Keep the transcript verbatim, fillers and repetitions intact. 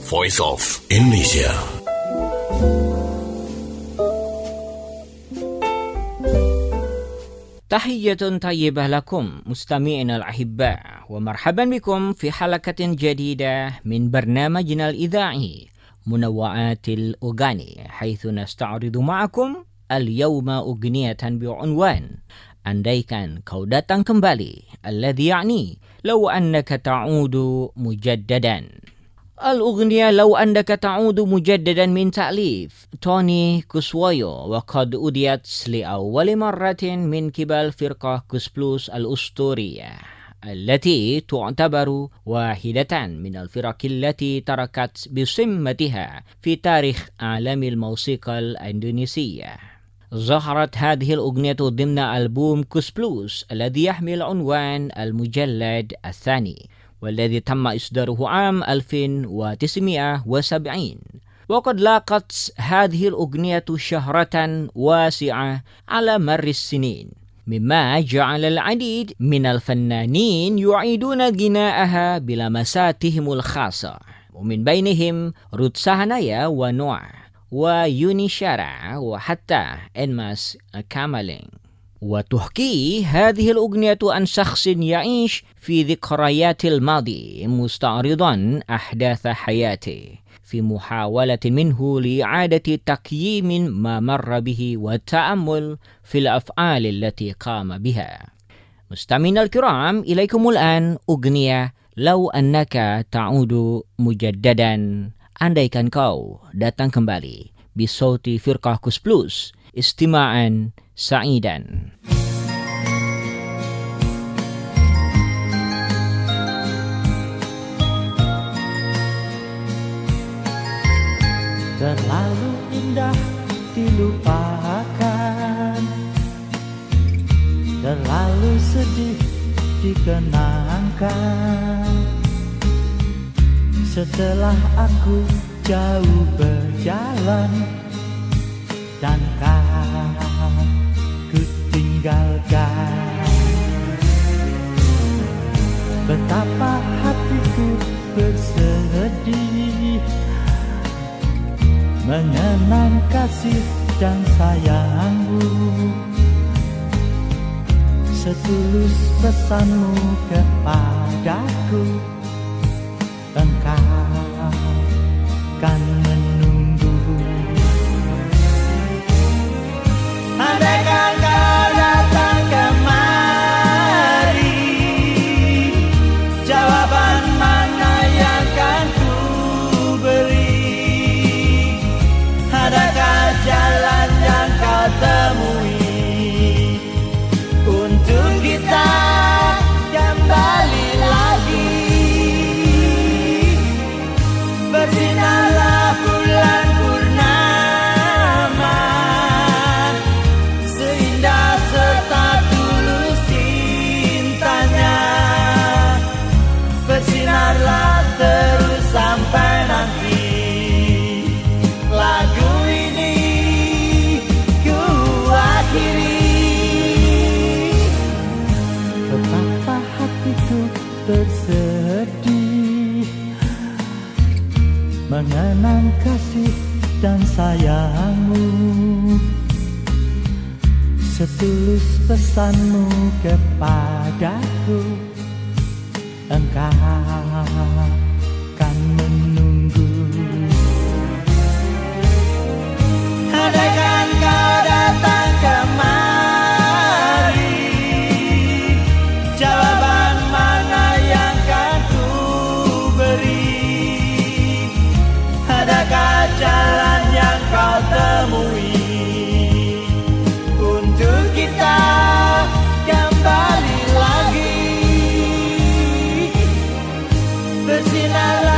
Voice of Indonesia. تحية طيبة لكم مستمعينا الأحباء، ومرحبا بكم في حلقة جديدة من برنامجنا الإذاعي منوعات الأغاني، حيث نستعرض معكم اليوم أغنية بعنوان Andaikan kau datang kembali، الذي يعني لو أنك تعود مجددا. الأغنية لو أنك تعود مجددا من تأليف توني كوسوايو، وقد أوديت لأول مرة من قبل فرقة كوس بلوس الأسطورية، التي تعتبر واحدة من الفرق التي تركت بصمتها في تاريخ عالم الموسيقى الإندونيسية. ظهرت هذه الأغنية ضمن ألبوم كوس بلوس الذي يحمل عنوان المجلد الثاني، والذي تم إصداره عام ألف وتسعمائة وسبعين. وقد لاقت هذه الأغنية شهرة واسعة على مر السنين، مما جعل العديد من الفنانين يعيدون غناءها بلمساتهم الخاصة، ومن بينهم رود ساهنايا ونوع ويوني شارع وحتى إنماس كامالين. وتحكي هذه الأغنية عن شخص يعيش في ذكريات الماضي مستعرضا أحداث حياته، في محاولة منه لإعادة تقييم ما مر به والتأمل في الأفعال التي قام بها. مستمعينا الكرام، إليكم الآن أغنية لو أنك تعود مجددا، andaikan kau datang kembali، بصوت فرقة كوس بلوس، استماعا سعيدا. Terlalu indah dilupakan, terlalu sedih dikenangkan. Setelah aku jauh berjalan dan kau ku tinggalkan, betapa hatiku bersedih mengenang kasih dan sayangmu. Setulus pesanmu kepadaku, engkau kan menunggu. Andaikan kau datang kemari, jawaban mana yang kan ku beri? Adakah jalan yang kau temui untuk kita kembali lagi? Bersinarlah bulan purnama, seindah serta tulus cintanya. Bersinarlah terus sampai nanti lagu ini ku akhiri. Betapa hatiku bersedih mengenang kasih dan sayangmu. Setulus pesanmu kepadaku, engkau kan menunggu. Andaikan kau datang kemari, jawaban mana yang kan ku beri? Adakah jalan yang kau temui untuk kita kembali lagi? Bersinarlah